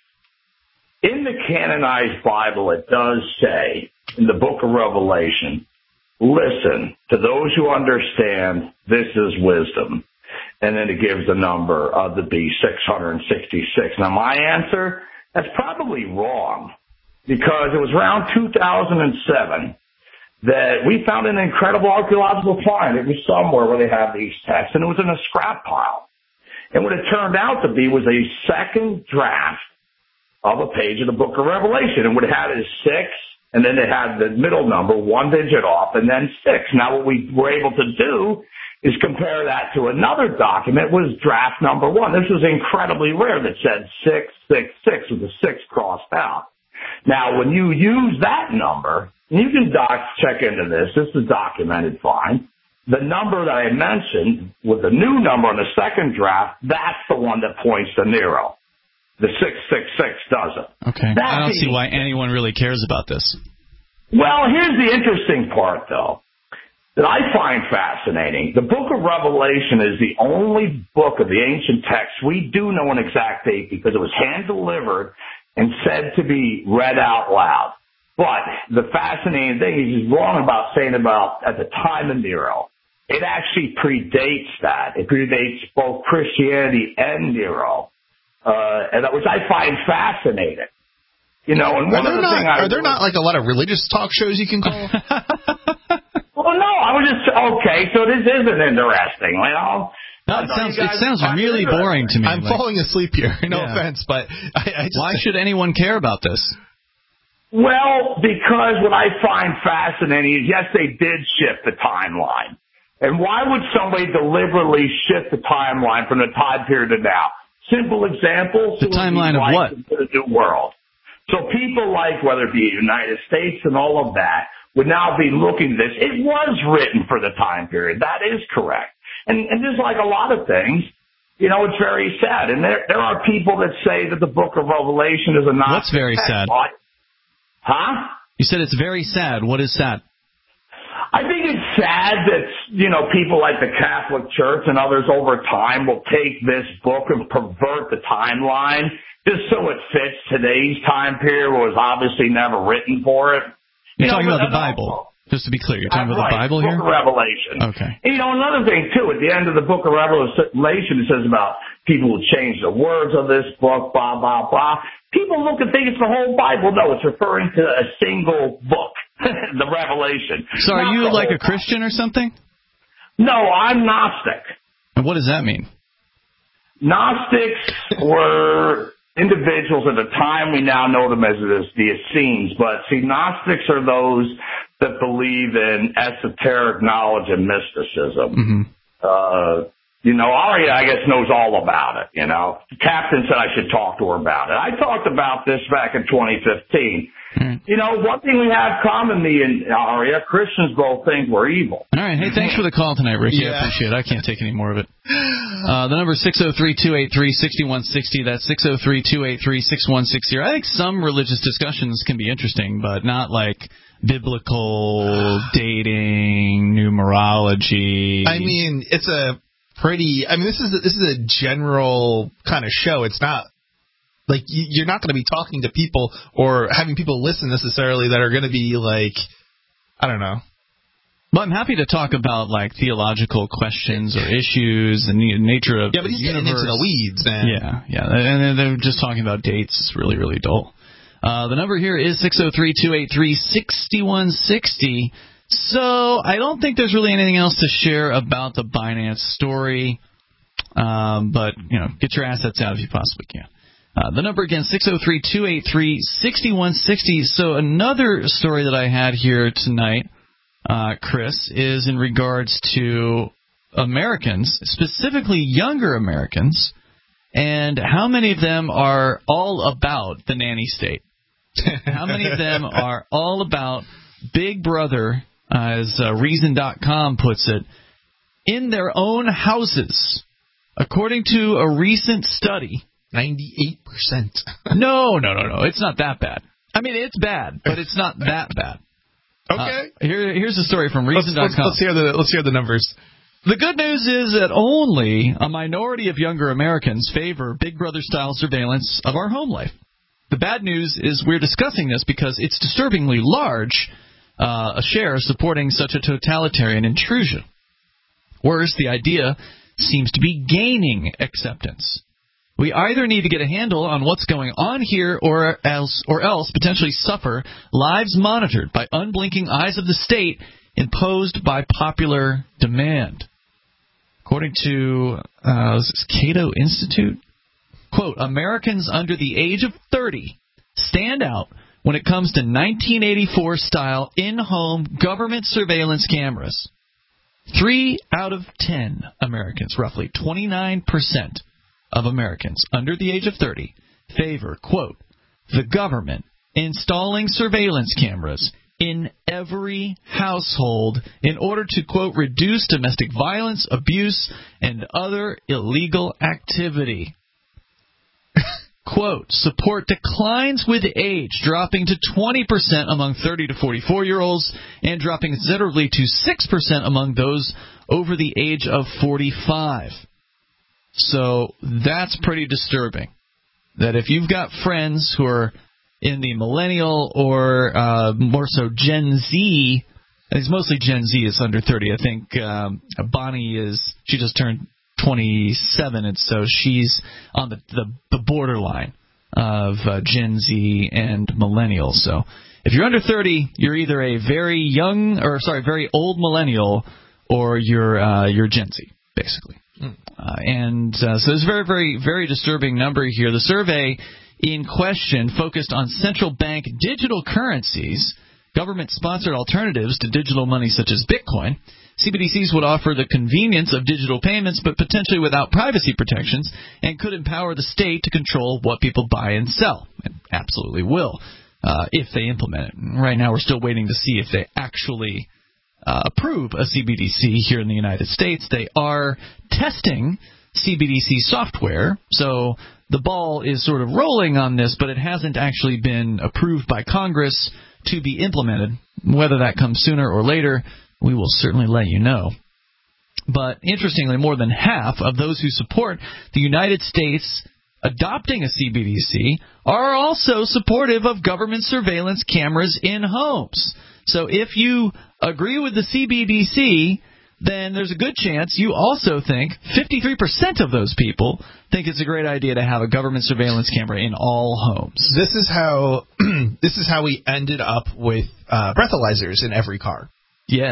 in the canonized Bible, it does say in the Book of Revelation, listen, to those who understand, this is wisdom. And then it gives the number of the beast, six hundred sixty-six. Now, my answer, that's probably wrong because it was around two thousand seven that we found an incredible archaeological find. It was somewhere where they have these texts, and it was in a scrap pile. And what it turned out to be was a second draft of a page of the Book of Revelation. And what it had is six, and then it had the middle number, one digit off, and then six. Now what we were able to do is compare that to another document, was draft number one. This was incredibly rare that said six six six with the six crossed out. Now, when you use that number, you can doc check into this. This is documented fine. The number that I mentioned with the new number on the second draft, that's the one that points to Nero. The six six six doesn't.
Okay.
That's
I don't
the,
see why anyone really cares about this.
Well, here's the interesting part, though, that I find fascinating. The Book of Revelation is the only book of the ancient text we do know an exact date because it was hand-delivered and said to be read out loud. But the fascinating thing is he's wrong about saying about at the time of Nero. It actually predates that. It predates both Christianity and Nero, uh, and which I find fascinating. You know, and one
are
of the
not,
things I
are there not like a lot of religious talk shows you can call?
Well, no, I was just okay. So this isn't interesting, you know.
No, it sounds it sounds really boring to me.
I'm
like,
falling asleep here. No
yeah.
offense, but I, I just,
why should anyone care about this?
Well, because what I find fascinating is, yes, they did shift the timeline. And why would somebody deliberately shift the timeline from the time period to now? Simple example.
The timeline of what?
To the new world. So people like, whether it be the United States and all of that, would now be looking at this. It was written for the time period. That is correct. And, and just like a lot of things, you know, it's very sad. And there, there are people that say that the Book of Revelation is a Gnostic
What's very
text.
sad?
Huh?
You said it's very sad. What is sad?
I think it's sad that, you know, people like the Catholic Church and others over time will take this book and pervert the timeline just so it fits today's time period, where it was obviously never written for it.
You're
you
talking
know,
about the Bible. Just to be clear, you're talking
That's
about
right,
the Bible
Book
here?
Of Revelation.
Okay.
And, you know, another thing, too, at the end of the Book of Revelation, it says about people who change the words of this book, blah, blah, blah. People look and think it's the whole Bible. No, it's referring to a single book, the Revelation.
So are
Not
you like a
Bible.
Christian or something?
No, I'm Gnostic.
And what does that mean?
Gnostics were individuals at the time. We now know them as the Essenes. But, see, Gnostics are those that believe in esoteric knowledge and mysticism.
Mm-hmm.
Uh, you know, Aria, I guess, knows all about it, you know. The captain said I should talk to her about it. I talked about this back in twenty fifteen. Mm. You know, one thing we have common, me and Aria, Christians both think we're evil.
All right. Hey, thanks for the call tonight, Ricky. Yeah. I appreciate it. I can't take any more of it. Uh, the number is six oh three, two eight three, six one six oh. That's six oh three, two eight three, six one six oh. I think some religious discussions can be interesting, but not like biblical dating, numerology.
I mean, it's a pretty. I mean, this is a, this is a general kind of show. It's not like you're not going to be talking to people or having people listen necessarily that are going to be like, I don't know.
Well, I'm happy to talk about like theological questions or issues and the nature of
yeah, but he's
the
getting
universe.
into the weeds, man.
Yeah, yeah, and they're just talking about dates. It's really, really dull. Uh, the number here is six oh three, two eight three, six one six oh. So I don't think there's really anything else to share about the Binance story, um, but you know, get your assets out if you possibly can. Uh, the number again, six oh three, two eight three, six one six oh. So another story that I had here tonight, uh, Chris, is in regards to Americans, specifically younger Americans, and how many of them are all about the nanny state. How many of them are all about Big Brother, as uh, Reason dot com puts it, in their own houses? According to a recent study,
ninety-eight percent.
no, no, no, no. It's not that bad. I mean, it's bad, but it's not that bad.
Okay.
Uh, here, here's a story from Reason dot com.
Let's, let's, let's hear the let's hear the numbers.
The good news is that only a minority of younger Americans favor Big Brother-style surveillance of our home life. The bad news is we're discussing this because it's disturbingly large, uh, a share supporting such a totalitarian intrusion. Worse, the idea seems to be gaining acceptance. We either need to get a handle on what's going on here or else, or else potentially suffer lives monitored by unblinking eyes of the state imposed by popular demand. According to uh, is this Cato Institute, quote, Americans under the age of thirty stand out when it comes to nineteen eighty-four style in-home government surveillance cameras. Three out of ten Americans, roughly twenty-nine percent of Americans under the age of thirty, favor, quote, the government installing surveillance cameras in every household in order to, quote, reduce domestic violence, abuse, and other illegal activity. Quote, support declines with age, dropping to twenty percent among thirty to forty-four-year-olds and dropping considerably to six percent among those over the age of forty-five. So that's pretty disturbing, that if you've got friends who are in the millennial or uh, more so Gen Z, and it's mostly Gen Z, it's under thirty. I think um, Bonnie is, she just turned twenty-seven, and so she's on the, the, the borderline of uh, Gen Z and millennial. So if you're under thirty, you're either a very young, or sorry, very old millennial, or you're uh, you're Gen Z, basically. Mm. Uh, and uh, so it's a very, very, very disturbing number here. The survey in question focused on central bank digital currencies, government-sponsored alternatives to digital money such as Bitcoin. C B D Cs would offer the convenience of digital payments, but potentially without privacy protections, and could empower the state to control what people buy and sell. It absolutely will, uh, if they implement it. Right now we're still waiting to see if they actually uh, approve a C B D C here in the United States. They are testing C B D C software, so the ball is sort of rolling on this, but it hasn't actually been approved by Congress to be implemented. Whether that comes sooner or later, we will certainly let you know. But interestingly, more than half of those who support the United States adopting a C B D C are also supportive of government surveillance cameras in homes. So if you agree with the C B D C, then there's a good chance you also think, fifty-three percent of those people think it's a great idea to have a government surveillance camera in all homes.
This is how this is how we ended up with uh, breathalyzers in every car.
Yes.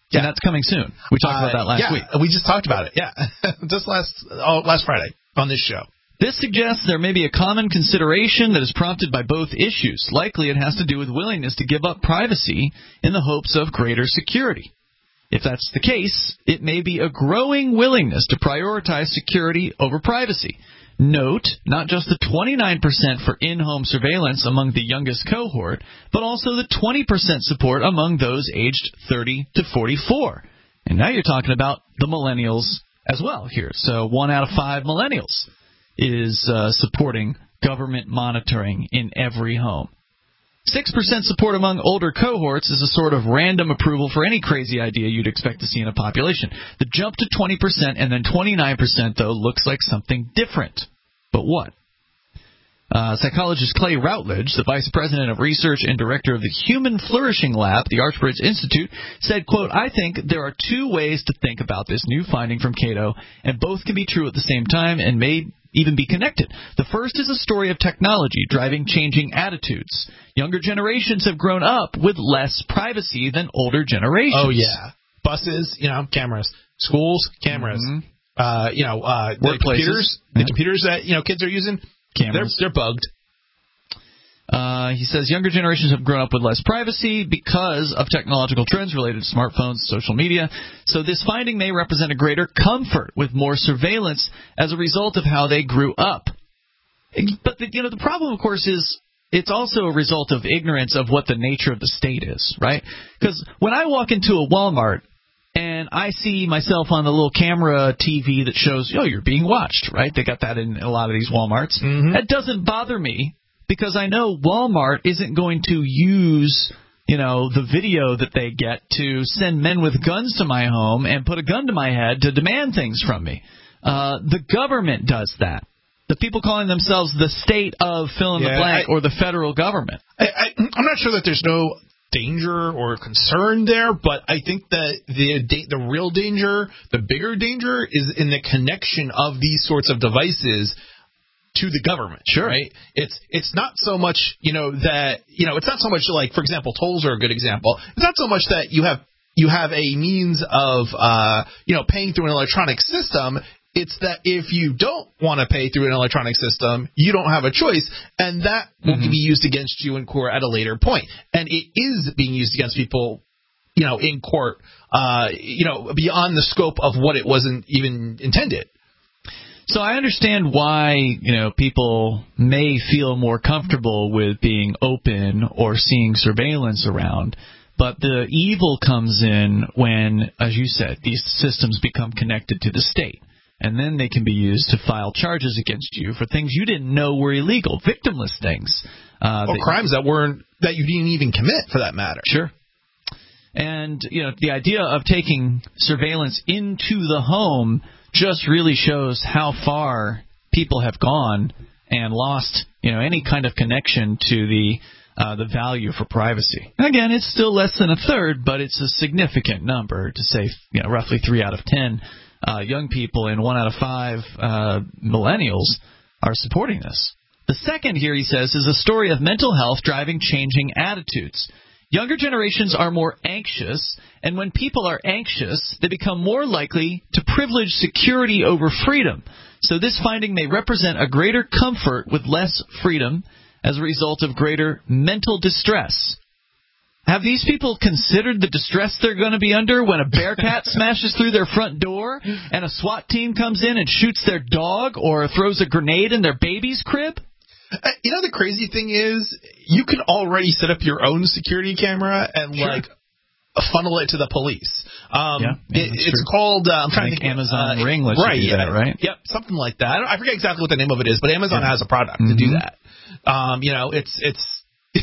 Yeah. And that's coming soon. We talked uh, about that last
yeah,
week.
We just talked about it, yeah. just last oh, last Friday on this show.
This suggests there may be a common consideration that is prompted by both issues. Likely it has to do with willingness to give up privacy in the hopes of greater security. If that's the case, it may be a growing willingness to prioritize security over privacy. Note, not just the twenty-nine percent for in-home surveillance among the youngest cohort, but also the twenty percent support among those aged thirty to forty-four. And now you're talking about the millennials as well here. So one out of five millennials is uh, supporting government monitoring in every home. six percent support among older cohorts is a sort of random approval for any crazy idea you'd expect to see in a population. The jump to twenty percent and then twenty-nine percent, though, looks like something different. But what? Uh, psychologist Clay Routledge, the vice president of research and director of the Human Flourishing Lab, the Archbridge Institute, said, quote, I think there are two ways to think about this new finding from Cato, and both can be true at the same time and may even be connected. The first is a story of technology driving changing attitudes. Younger generations have grown up with less privacy than older generations.
Oh, yeah. Buses, you know, cameras. Schools, cameras. Mm-hmm. Uh, you know, uh, the computers, yeah. the computers that, you know, kids are using, cameras. They're, they're bugged.
Uh, he says younger generations have grown up with less privacy because of technological trends related to smartphones, social media. So this finding may represent a greater comfort with more surveillance as a result of how they grew up. But the, you know, the problem, of course, is it's also a result of ignorance of what the nature of the state is, right? Because when I walk into a Walmart and I see myself on the little camera T V that shows, oh, you're being watched, right? They got that in a lot of these Walmarts.
Mm-hmm.
That doesn't bother me. Because I know Walmart isn't going to use, you know, the video that they get to send men with guns to my home and put a gun to my head to demand things from me. Uh, the government does that. The people calling themselves the state of fill in yeah, the blank I, or the federal government.
I, I, I'm not sure that there's no danger or concern there, but I think that the the real danger, the bigger danger, is in the connection of these sorts of devices to the government,
sure.
Right? It's it's not so much, you know, that, you know, it's not so much like, for example, tolls are a good example. It's not so much that you have you have a means of, uh, you know, paying through an electronic system. It's that if you don't want to pay through an electronic system, you don't have a choice, and that will mm-hmm. be used against you in court at a later point. And it is being used against people, you know, in court, uh, you know, beyond the scope of what it wasn't even intended.
So I understand why, you know, people may feel more comfortable with being open or seeing surveillance around, but the evil comes in when, as you said, these systems become connected to the state, and then they can be used to file charges against you for things you didn't know were illegal, victimless things.
Uh, or crimes that weren't, that you didn't even commit, for that matter.
Sure. And, you know, the idea of taking surveillance into the home just really shows how far people have gone and lost, you know, any kind of connection to the uh, the value for privacy. Again, it's still less than a third, but it's a significant number to say, you know, roughly three out of ten uh, young people and one out of five uh, millennials are supporting this. The second here, he says, is a story of mental health driving changing attitudes. Younger generations are more anxious, and when people are anxious, they become more likely to privilege security over freedom. So this finding may represent a greater comfort with less freedom as a result of greater mental distress. Have these people considered the distress they're going to be under when a bearcat smashes through their front door and a SWAT team comes in and shoots their dog or throws a grenade in their baby's crib?
Uh, you know, the crazy thing is, you can already set up your own security camera and, sure. like, funnel it to the police. Um,
yeah, yeah,
it, it's true. called, uh, I'm trying
I
to think.
Amazon
uh,
Ring lets
right,
you do that,
yeah,
right?
Yep, something like that. I, don't, I forget exactly what the name of it is, but Amazon yeah. has a product mm-hmm. to do that. Um, you know, it's, it's,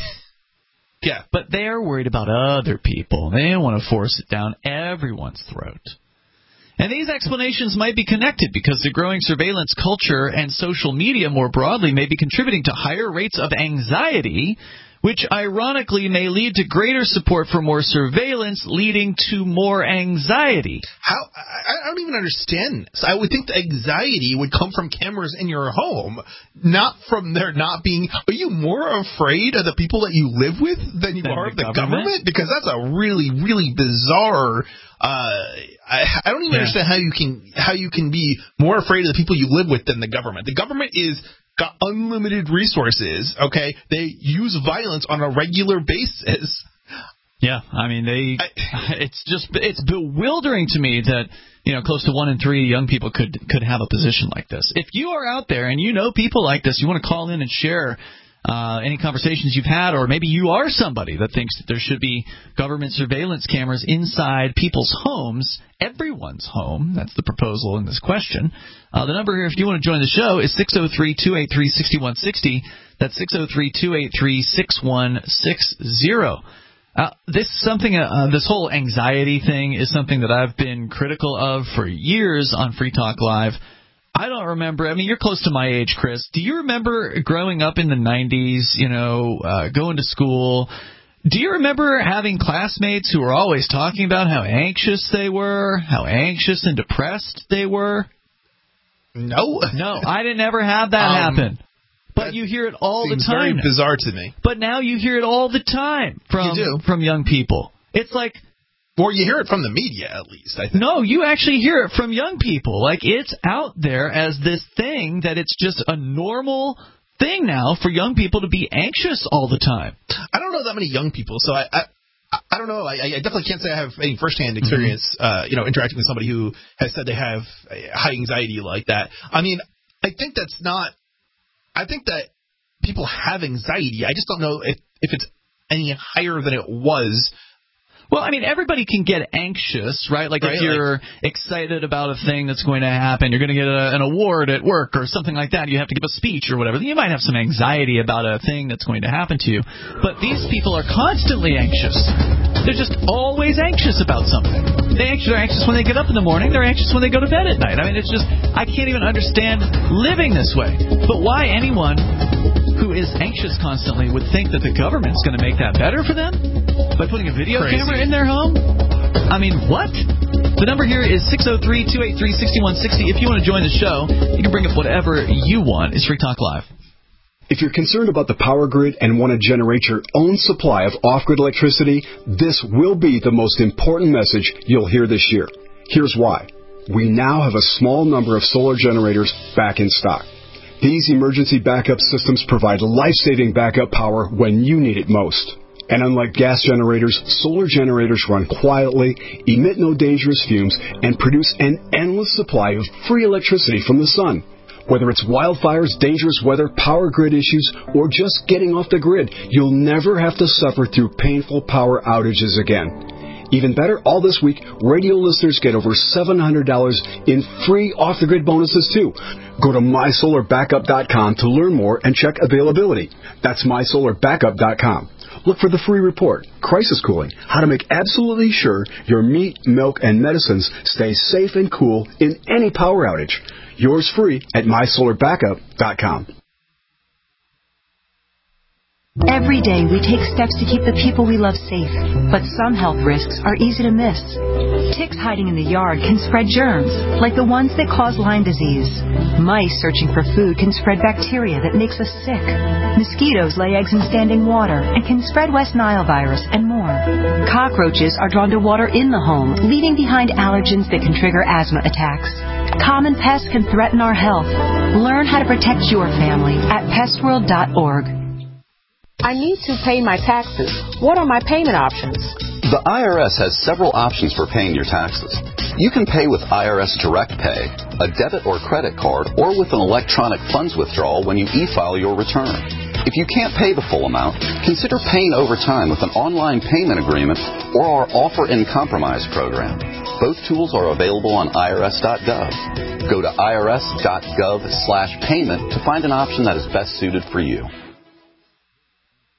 yeah.
But they're worried about other people. They don't want to force it down everyone's throat. And these explanations might be connected because the growing surveillance culture and social media more broadly may be contributing to higher rates of anxiety, which ironically may lead to greater support for more surveillance, leading to more anxiety.
How? I, I don't even understand. So I would think the anxiety would come from cameras in your home, not from there not being. Are you more afraid of the people that you live with than you than are of the government? government? Because that's a really, really bizarre. Uh, I, I don't even yeah. understand how you can how you can be more afraid of the people you live with than the government. The government is got unlimited resources. Okay, they use violence on a regular basis.
Yeah, I mean they. I, it's just it's bewildering to me that you know close to one in three young people could could have a position like this. If you are out there and you know people like this, you want to call in and share. Uh, any conversations you've had, or maybe you are somebody that thinks that there should be government surveillance cameras inside people's homes, everyone's home. That's the proposal in this question. Uh, the number here, if you want to join the show, is six oh three, two eight three, six one six oh. That's six oh three, two eight three, six one six oh. Uh, this something. Uh, this whole anxiety thing is something that I've been critical of for years on Free Talk Live. I don't remember. I mean, you're close to my age, Chris. Do you remember growing up in the nineties, you know, uh, going to school? Do you remember having classmates who were always talking about how anxious they were, how anxious and depressed they were?
No.
No, I didn't ever have that um, happen. But you hear it all the time.
Seems very bizarre to me.
But now you hear it all the time from
you do.
from young people. It's like...
Or you hear it from the media, at least, I think.
No, you actually hear it from young people. Like, it's out there as this thing that it's just a normal thing now for young people to be anxious all the time.
I don't know that many young people, so I I, I don't know. I, I definitely can't say I have any firsthand experience, mm-hmm. uh, you know, interacting with somebody who has said they have high anxiety like that. I mean, I think that's not – I think that people have anxiety. I just don't know if, if it's any higher than it was.
Well, I mean, everybody can get anxious, right? Like right, if you're like, excited about a thing that's going to happen, you're going to get a, an award at work or something like that, you have to give a speech or whatever, then you might have some anxiety about a thing that's going to happen to you. But these people are constantly anxious. They're just always anxious about something. They are anxious when they get up in the morning. They're anxious when they go to bed at night. I mean, it's just, I can't even understand living this way. But why anyone who is anxious constantly would think that the government's going to make that better for them? By putting a video
Crazy.
camera in their home? I mean, what? The number here is six oh three, two eight three, six one six oh. If you want to join the show, you can bring up whatever you want. It's Free Talk Live.
If you're concerned about the power grid and want to generate your own supply of off-grid electricity, this will be the most important message you'll hear this year. Here's why. We now have a small number of solar generators back in stock. These emergency backup systems provide life-saving backup power when you need it most. And unlike gas generators, solar generators run quietly, emit no dangerous fumes, and produce an endless supply of free electricity from the sun. Whether it's wildfires, dangerous weather, power grid issues, or just getting off the grid, you'll never have to suffer through painful power outages again. Even better, all this week, radio listeners get over seven hundred dollars in free off-the-grid bonuses, too. Go to my solar backup dot com to learn more and check availability. That's my solar backup dot com. Look for the free report, Crisis Cooling, how to make absolutely sure your meat, milk, and medicines stay safe and cool in any power outage. Yours free at my solar backup dot com.
Every day we take steps to keep the people we love safe, but some health risks are easy to miss. Ticks hiding in the yard can spread germs, like the ones that cause Lyme disease. Mice searching for food can spread bacteria that makes us sick. Mosquitoes lay eggs in standing water and can spread West Nile virus and more. Cockroaches are drawn to water in the home, leaving behind allergens that can trigger asthma attacks. Common pests can threaten our health. Learn how to protect your family at pest world dot org.
I need to pay my taxes. What are my payment options?
The I R S has several options for paying your taxes. You can pay with I R S Direct Pay, a debit or credit card, or with an electronic funds withdrawal when you e-file your return. If you can't pay the full amount, consider paying over time with an online payment agreement or our Offer in Compromise program. Both tools are available on I R S dot gov. Go to I R S dot gov slash payment to find an option that is best suited for you.